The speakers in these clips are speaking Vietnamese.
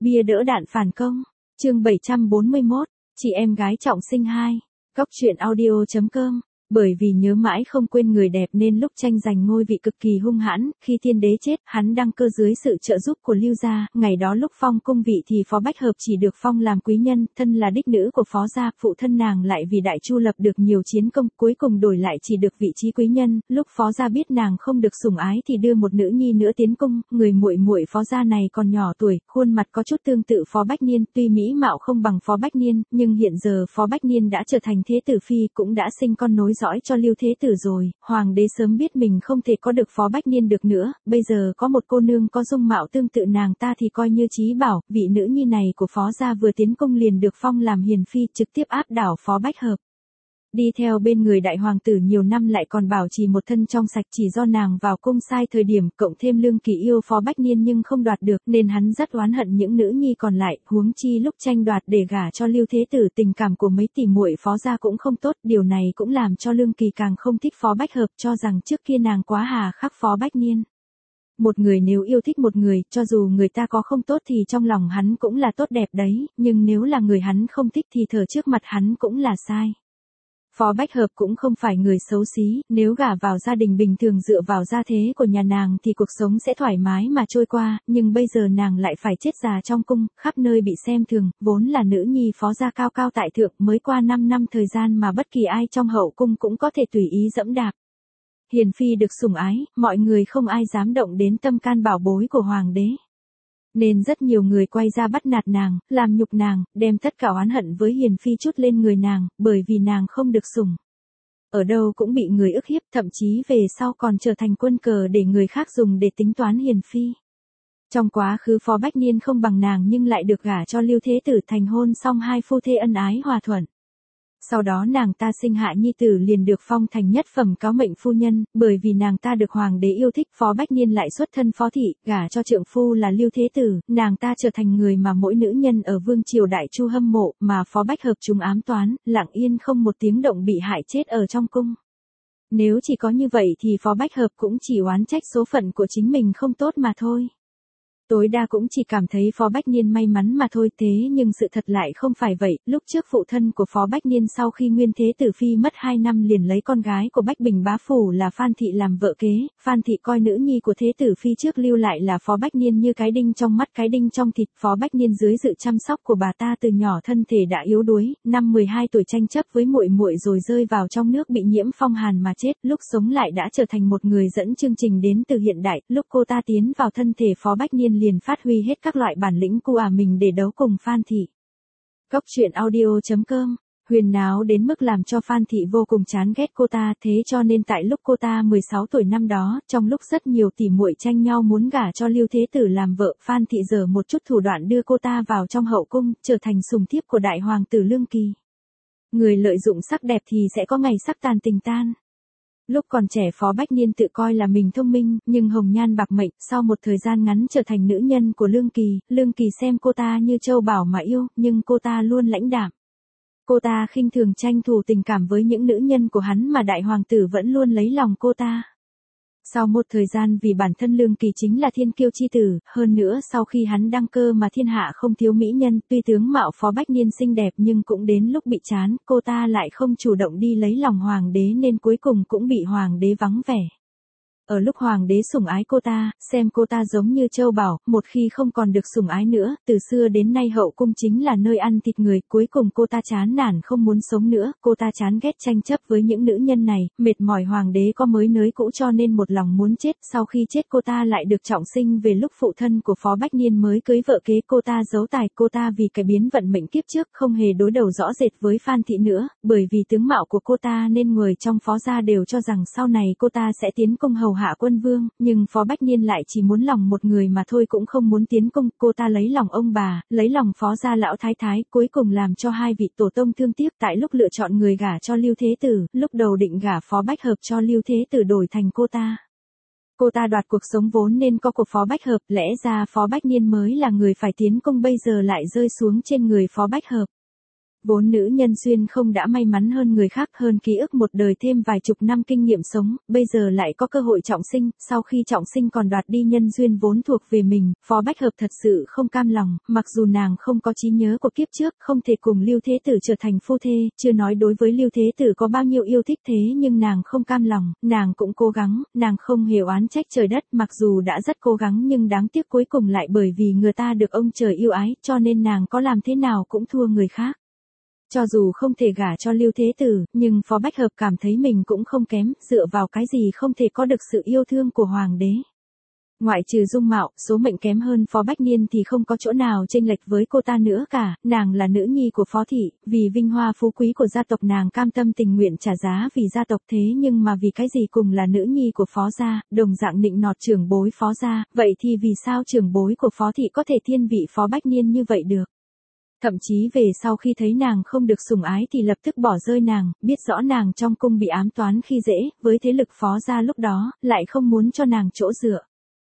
Bia đỡ đạn phản công. Chương 741, chị em gái trọng sinh 2. Góc truyện audio.com. Bởi vì nhớ mãi không quên người đẹp nên lúc tranh giành ngôi vị cực kỳ hung hãn, khi tiên đế chết, hắn đăng cơ dưới sự trợ giúp của Lưu gia, ngày đó lúc phong cung vị thì Phó Bách Hợp chỉ được phong làm quý nhân, thân là đích nữ của Phó gia, phụ thân nàng lại vì Đại Chu lập được nhiều chiến công, cuối cùng đổi lại chỉ được vị trí quý nhân. Lúc Phó gia biết nàng không được sủng ái thì đưa một nữ nhi nữa tiến cung, người muội muội Phó gia này còn nhỏ tuổi, khuôn mặt có chút tương tự Phó Bách Niên, tuy mỹ mạo không bằng Phó Bách Niên, nhưng hiện giờ Phó Bách Niên đã trở thành thế tử phi, cũng đã sinh con nối dõi cho Lưu Thế Tử rồi. Hoàng đế sớm biết mình không thể có được Phó Bách Niên được nữa, bây giờ có một cô nương có dung mạo tương tự nàng ta thì coi như chí bảo. Vị nữ nhi này của Phó gia vừa tiến cung liền được phong làm hiền phi, trực tiếp áp đảo Phó Bách Hợp. Đi theo bên người đại hoàng tử nhiều năm lại còn bảo trì một thân trong sạch, chỉ do nàng vào cung sai thời điểm, cộng thêm Lương Kỳ yêu Phó Bách Niên nhưng không đoạt được, nên hắn rất oán hận những nữ nhi còn lại, huống chi lúc tranh đoạt để gả cho Lưu Thế Tử, tình cảm của mấy tỷ muội Phó gia cũng không tốt, điều này cũng làm cho Lương Kỳ càng không thích Phó Bách Hợp, cho rằng trước kia nàng quá hà khắc Phó Bách Niên. Một người nếu yêu thích một người, cho dù người ta có không tốt thì trong lòng hắn cũng là tốt đẹp đấy, nhưng nếu là người hắn không thích thì thờ trước mặt hắn cũng là sai. Phó Bách Hợp cũng không phải người xấu xí, nếu gả vào gia đình bình thường dựa vào gia thế của nhà nàng thì cuộc sống sẽ thoải mái mà trôi qua, nhưng bây giờ nàng lại phải chết già trong cung, khắp nơi bị xem thường, vốn là nữ nhi Phó gia cao cao tại thượng, mới qua 5 năm thời gian mà bất kỳ ai trong hậu cung cũng có thể tùy ý dẫm đạp. Hiền phi được sủng ái, mọi người không ai dám động đến tâm can bảo bối của hoàng đế. Nên rất nhiều người quay ra bắt nạt nàng, làm nhục nàng, đem tất cả oán hận với Hiền phi trút lên người nàng, bởi vì nàng không được sủng. Ở đâu cũng bị người ức hiếp, thậm chí về sau còn trở thành quân cờ để người khác dùng để tính toán Hiền phi. Trong quá khứ Phó Bách Niên không bằng nàng nhưng lại được gả cho Lưu Thế Tử, thành hôn xong hai phu thê ân ái hòa thuận. Sau đó nàng ta sinh hạ nhi tử liền được phong thành nhất phẩm cáo mệnh phu nhân, bởi vì nàng ta được hoàng đế yêu thích. Phó Bách Niên lại xuất thân phó thị, gả cho trượng phu là Lưu Thế Tử, nàng ta trở thành người mà mỗi nữ nhân ở vương triều Đại Chu hâm mộ, mà Phó Bách Hợp chúng ám toán, lặng yên không một tiếng động bị hại chết ở trong cung. Nếu chỉ có như vậy thì Phó Bách Hợp cũng chỉ oán trách số phận của chính mình không tốt mà thôi. Tối đa cũng chỉ cảm thấy Phó Bách Niên may mắn mà thôi, thế nhưng sự thật lại không phải vậy. Lúc trước phụ thân của Phó Bách Niên sau khi Nguyên Thế Tử phi mất 2 năm liền lấy con gái của Bách Bình bá phủ là Phan Thị làm vợ kế. Phan Thị coi nữ nhi của Thế Tử phi trước lưu lại là Phó Bách Niên như cái đinh trong mắt cái đinh trong thịt. Phó Bách Niên dưới sự chăm sóc của bà ta từ nhỏ thân thể đã yếu đuối, năm 12 tuổi tranh chấp với muội muội rồi rơi vào trong nước bị nhiễm phong hàn mà chết. Lúc sống lại đã trở thành một người dẫn chương trình đến từ hiện đại. Lúc cô ta tiến vào thân thể Phó Bách Niên liền phát huy hết các loại bản lĩnh của mình để đấu cùng Phan Thị. Góc truyện audio.com. Huyền náo đến mức làm cho Phan Thị vô cùng chán ghét cô ta, thế cho nên tại lúc cô ta 16 tuổi năm đó, trong lúc rất nhiều tỷ muội tranh nhau muốn gả cho Lưu Thế Tử làm vợ, Phan Thị giở một chút thủ đoạn đưa cô ta vào trong hậu cung, trở thành sủng thiếp của đại hoàng tử Lương Kỳ. Người lợi dụng sắc đẹp thì sẽ có ngày sắc tàn tình tan. Lúc còn trẻ Phó Bách Niên tự coi là mình thông minh, nhưng hồng nhan bạc mệnh, sau một thời gian ngắn trở thành nữ nhân của Lương Kỳ. Lương Kỳ xem cô ta như châu bảo mà yêu, nhưng cô ta luôn lãnh đạm. Cô ta khinh thường tranh thủ tình cảm với những nữ nhân của hắn mà đại hoàng tử vẫn luôn lấy lòng cô ta. Sau một thời gian vì bản thân Lương Kỳ chính là thiên kiêu chi tử, hơn nữa sau khi hắn đăng cơ mà thiên hạ không thiếu mỹ nhân, tuy tướng mạo Phó Bách Niên xinh đẹp nhưng cũng đến lúc bị chán, cô ta lại không chủ động đi lấy lòng hoàng đế nên cuối cùng cũng bị hoàng đế vắng vẻ. Ở lúc hoàng đế sủng ái cô ta, xem cô ta giống như châu bảo, một khi không còn được sủng ái nữa, từ xưa đến nay hậu cung chính là nơi ăn thịt người, cuối cùng cô ta chán nản không muốn sống nữa, cô ta chán ghét tranh chấp với những nữ nhân này, mệt mỏi hoàng đế có mới nới cũ cho nên một lòng muốn chết, sau khi chết cô ta lại được trọng sinh về lúc phụ thân của Phó Bách Niên mới cưới vợ kế, cô ta giấu tài, cô ta vì cải biến vận mệnh kiếp trước không hề đối đầu rõ rệt với Phan Thị nữa, bởi vì tướng mạo của cô ta nên người trong Phó gia đều cho rằng sau này cô ta sẽ tiến cung hầu hạ quân vương, nhưng Phó Bách Niên lại chỉ muốn lòng một người mà thôi, cũng không muốn tiến cung. Cô ta lấy lòng ông bà, lấy lòng Phó gia lão thái thái, cuối cùng làm cho hai vị tổ tông thương tiếc. Tại lúc lựa chọn người gả cho Lưu Thế Tử, lúc đầu định gả Phó Bách Hợp cho Lưu Thế Tử đổi thành cô ta. Cô ta đoạt cuộc sống vốn nên có của Phó Bách Hợp, lẽ ra Phó Bách Niên mới là người phải tiến cung, bây giờ lại rơi xuống trên người Phó Bách Hợp. Vốn nữ nhân duyên không đã may mắn hơn người khác, hơn ký ức một đời thêm vài chục năm kinh nghiệm sống, bây giờ lại có cơ hội trọng sinh, sau khi trọng sinh còn đoạt đi nhân duyên vốn thuộc về mình, Phó Bách Hợp thật sự không cam lòng, mặc dù nàng không có trí nhớ của kiếp trước, không thể cùng Lưu Thế Tử trở thành phu thê, chưa nói đối với Lưu Thế Tử có bao nhiêu yêu thích thế nhưng nàng không cam lòng, nàng cũng cố gắng, nàng không hề oán trách trời đất, mặc dù đã rất cố gắng nhưng đáng tiếc cuối cùng lại bởi vì người ta được ông trời yêu ái, cho nên nàng có làm thế nào cũng thua người khác. Cho dù không thể gả cho Lưu Thế Tử, nhưng Phó Bách Hợp cảm thấy mình cũng không kém, dựa vào cái gì không thể có được sự yêu thương của hoàng đế. Ngoại trừ dung mạo, số mệnh kém hơn Phó Bách Niên thì không có chỗ nào chênh lệch với cô ta nữa cả, nàng là nữ nhi của Phó thị, vì vinh hoa phú quý của gia tộc nàng cam tâm tình nguyện trả giá vì gia tộc thế nhưng mà vì cái gì cùng là nữ nhi của Phó gia, đồng dạng nịnh nọt trưởng bối Phó gia, vậy thì vì sao trưởng bối của Phó thị có thể thiên vị Phó Bách Niên như vậy được? Thậm chí về sau khi thấy nàng không được sủng ái thì lập tức bỏ rơi nàng, biết rõ nàng trong cung bị ám toán khi dễ, với thế lực Phó gia lúc đó, lại không muốn cho nàng chỗ dựa.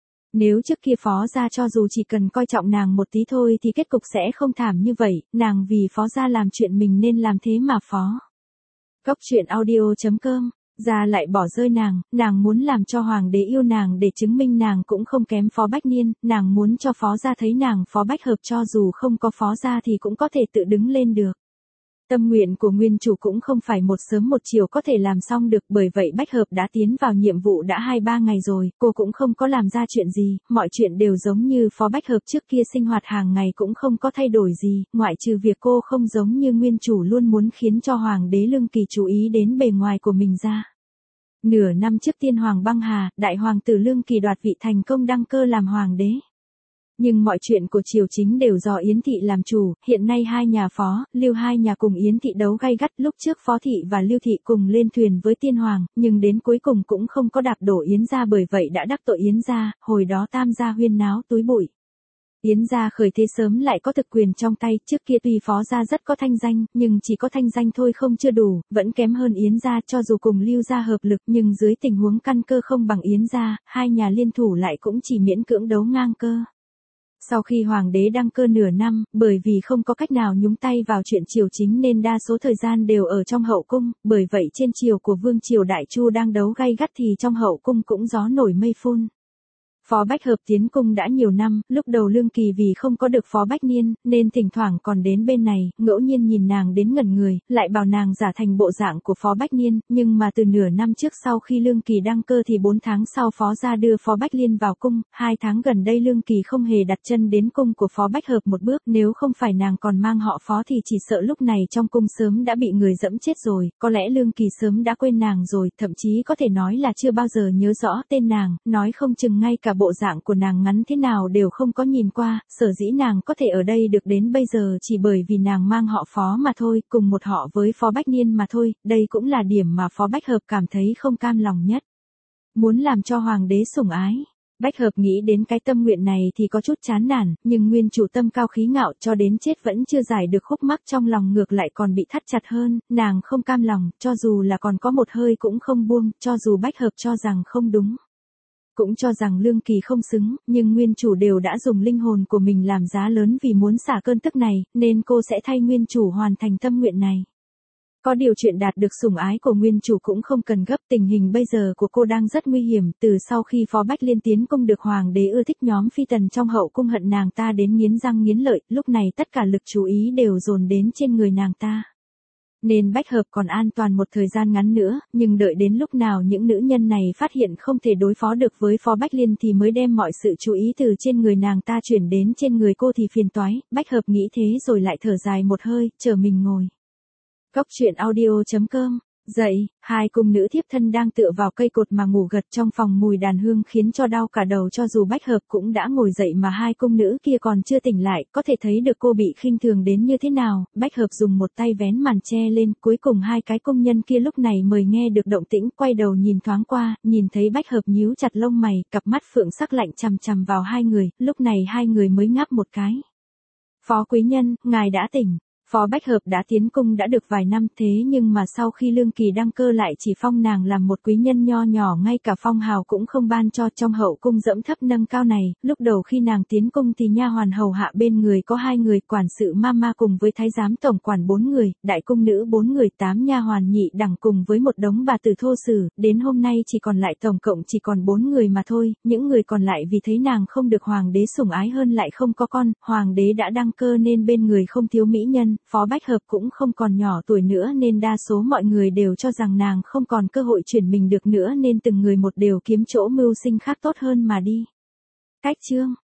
Nếu trước kia Phó gia cho dù chỉ cần coi trọng nàng một tí thôi thì kết cục sẽ không thảm như vậy, nàng vì Phó gia làm chuyện mình nên làm thế mà phó. Góc truyện audio.com, gia lại bỏ rơi nàng muốn làm cho hoàng đế yêu nàng để chứng minh nàng cũng không kém Phó Bách Niên, nàng muốn cho Phó gia thấy nàng Phó Bách Hợp cho dù không có Phó gia thì cũng có thể tự đứng lên được. Tâm nguyện của nguyên chủ cũng không phải một sớm một chiều có thể làm xong được, bởi vậy Bách Hợp đã tiến vào nhiệm vụ đã 2-3 ngày rồi, cô cũng không có làm ra chuyện gì, mọi chuyện đều giống như Phó Bách Hợp trước kia sinh hoạt hàng ngày cũng không có thay đổi gì, ngoại trừ việc cô không giống như nguyên chủ luôn muốn khiến cho hoàng đế Lương Kỳ chú ý đến bề ngoài của mình ra. Nửa năm trước tiên hoàng băng hà, đại hoàng tử Lương Kỳ đoạt vị thành công đăng cơ làm hoàng đế. Nhưng mọi chuyện của triều chính đều do Yến Thị làm chủ, hiện nay hai nhà Phó, Lưu hai nhà cùng Yến Thị đấu gay gắt, lúc trước Phó Thị và Lưu Thị cùng lên thuyền với tiên hoàng, nhưng đến cuối cùng cũng không có đạp đổ Yến gia, bởi vậy đã đắc tội Yến gia, hồi đó Tam gia huyên náo túi bụi. Yến gia khởi thế sớm lại có thực quyền trong tay, trước kia tuy Phó gia rất có thanh danh, nhưng chỉ có thanh danh thôi không chưa đủ, vẫn kém hơn Yến gia, cho dù cùng Lưu gia hợp lực nhưng dưới tình huống căn cơ không bằng Yến gia, hai nhà liên thủ lại cũng chỉ miễn cưỡng đấu ngang cơ. Sau khi hoàng đế đăng cơ nửa năm, bởi vì không có cách nào nhúng tay vào chuyện triều chính nên đa số thời gian đều ở trong hậu cung, bởi vậy trên triều của vương triều Đại Chu đang đấu gay gắt thì trong hậu cung cũng gió nổi mây phun. Phó Bách Hợp tiến cung đã nhiều năm, lúc đầu Lương Kỳ vì không có được Phó Bách Niên, nên thỉnh thoảng còn đến bên này, ngẫu nhiên nhìn nàng đến ngẩn người, lại bảo nàng giả thành bộ dạng của Phó Bách Niên, nhưng mà từ nửa năm trước sau khi Lương Kỳ đăng cơ thì 4 tháng sau Phó gia đưa Phó Bách Liên vào cung, 2 tháng gần đây Lương Kỳ không hề đặt chân đến cung của Phó Bách Hợp một bước, nếu không phải nàng còn mang họ Phó thì chỉ sợ lúc này trong cung sớm đã bị người dẫm chết rồi, có lẽ Lương Kỳ sớm đã quên nàng rồi, thậm chí có thể nói là chưa bao giờ nhớ rõ tên nàng, nói không chừng ngay cả bộ dạng của nàng ngắn thế nào đều không có nhìn qua, sở dĩ nàng có thể ở đây được đến bây giờ chỉ bởi vì nàng mang họ Phó mà thôi, cùng một họ với Phó Bách Niên mà thôi, đây cũng là điểm mà Phó Bách Hợp cảm thấy không cam lòng nhất. Muốn làm cho hoàng đế sủng ái. Bách Hợp nghĩ đến cái tâm nguyện này thì có chút chán nản, nhưng nguyên chủ tâm cao khí ngạo cho đến chết vẫn chưa giải được khúc mắc trong lòng, ngược lại còn bị thắt chặt hơn, nàng không cam lòng, cho dù là còn có một hơi cũng không buông, cho dù Bách Hợp cho rằng không đúng. Cũng cho rằng Lương Kỳ không xứng, nhưng nguyên chủ đều đã dùng linh hồn của mình làm giá lớn vì muốn xả cơn tức này, nên cô sẽ thay nguyên chủ hoàn thành tâm nguyện này. Có điều chuyện đạt được sủng ái của nguyên chủ cũng không cần gấp, tình hình bây giờ của cô đang rất nguy hiểm, từ sau khi Phó Bách Liên tiến cung được hoàng đế ưa thích, nhóm phi tần trong hậu cung hận nàng ta đến nghiến răng nghiến lợi, lúc này tất cả lực chú ý đều dồn đến trên người nàng ta. Nên Bách Hợp còn an toàn một thời gian ngắn nữa, nhưng đợi đến lúc nào những nữ nhân này phát hiện không thể đối phó được với Phó Bách Liên thì mới đem mọi sự chú ý từ trên người nàng ta chuyển đến trên người cô thì phiền toái, Bách Hợp nghĩ thế rồi lại thở dài một hơi, chờ mình ngồi. Góc truyện audio.com. Dậy, hai cung nữ thiếp thân đang tựa vào cây cột mà ngủ gật trong phòng, mùi đàn hương khiến cho đau cả đầu, cho dù Bách Hợp cũng đã ngồi dậy mà hai cung nữ kia còn chưa tỉnh lại, có thể thấy được cô bị khinh thường đến như thế nào. Bách Hợp dùng một tay vén màn che lên, cuối cùng hai cái cung nhân kia lúc này mới nghe được động tĩnh, quay đầu nhìn thoáng qua, nhìn thấy Bách Hợp nhíu chặt lông mày, cặp mắt phượng sắc lạnh chằm chằm vào hai người, lúc này hai người mới ngáp một cái. Phó quý nhân, ngài đã tỉnh. Phó Bách Hợp đã tiến cung đã được vài năm thế nhưng mà sau khi Lương Kỳ đăng cơ lại chỉ phong nàng làm một quý nhân nho nhỏ, ngay cả phong hào cũng không ban cho. Trong hậu cung dẫm thấp nâng cao này, lúc đầu khi nàng tiến cung thì nha hoàn hầu hạ bên người có 2 người, quản sự mama cùng với thái giám tổng quản 4 người, đại cung nữ 4 người, 8 nha hoàn nhị đẳng cùng với một đống bà tử thô sử, đến hôm nay chỉ còn lại tổng cộng chỉ còn 4 người mà thôi. Những người còn lại vì thấy nàng không được hoàng đế sủng ái hơn lại không có con, hoàng đế đã đăng cơ nên bên người không thiếu mỹ nhân. Phó Bách Hợp cũng không còn nhỏ tuổi nữa nên đa số mọi người đều cho rằng nàng không còn cơ hội chuyển mình được nữa nên từng người một đều kiếm chỗ mưu sinh khác tốt hơn mà đi. Cách chương